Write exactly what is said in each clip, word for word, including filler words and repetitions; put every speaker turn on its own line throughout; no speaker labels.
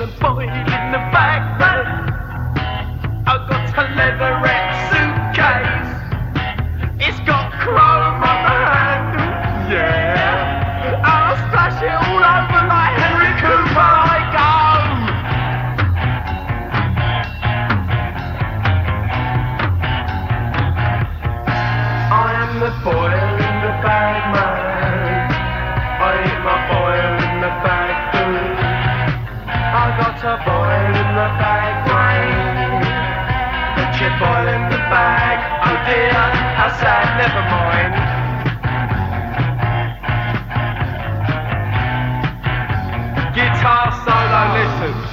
a boil in the bag, man. I've got a leatherette suitcase. It's got chrome on the handle, yeah. I'll splash it all over like Henry Cooper. I go. I am the boil in the bag, man. I eat my boil in the bag food. I got a boil in the bag brain. Put your boil in the bag. Oh dear, how sad, never mind. Guitar solo, listen.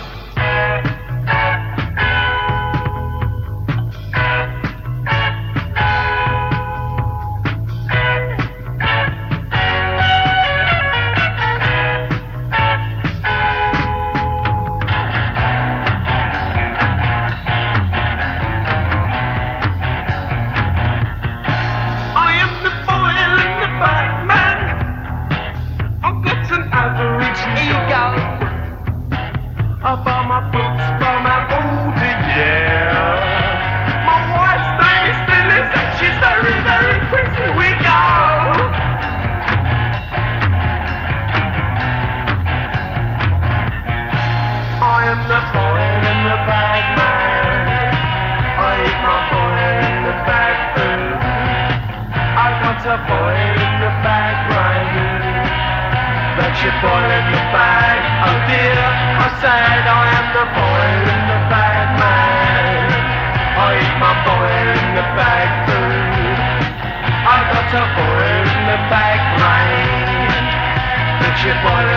I buy my books from an Aldi, yeah. My wife's name is Phyllis and she's very, very pretty. We go. I am the boil in the bag, man. I eat my boil in the bag food. I got a boil in the bag, right? But your boil in the bag, oh dear, I said I am the boil in the bag, man. I eat my boil in the bag food. I got a boil in the bag, brain. But your boil